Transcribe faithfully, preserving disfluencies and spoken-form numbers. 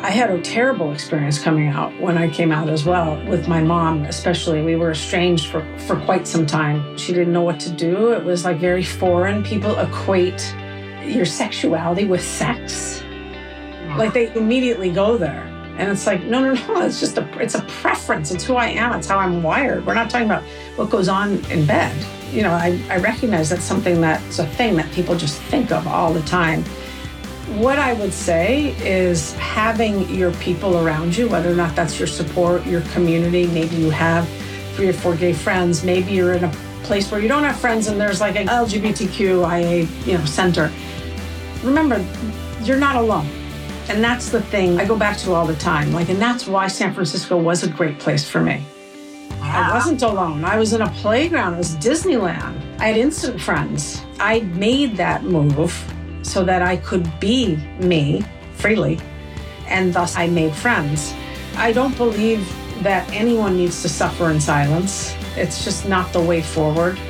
I had a terrible experience coming out when I came out as well, with my mom especially. We were estranged for, for quite some time. She didn't know what to do. It was like very foreign. People equate your sexuality with sex. Like they immediately go there. And it's like, no, no, no, it's just a, it's a preference. It's who I am. It's how I'm wired. We're not talking about what goes on in bed. You know, I, I recognize that's something that's a thing that people just think of all the time. What I would say is having your people around you, whether or not that's your support, your community, maybe you have three or four gay friends, maybe you're in a place where you don't have friends and there's like an L G B T Q I A, you know, center. Remember, you're not alone. And that's the thing I go back to all the time. Like, and that's why San Francisco was a great place for me. I wasn't alone. I was in a playground. It was Disneyland. I had instant friends. I made that move so that I could be me freely, and thus I made friends. I don't believe that anyone needs to suffer in silence. It's just not the way forward.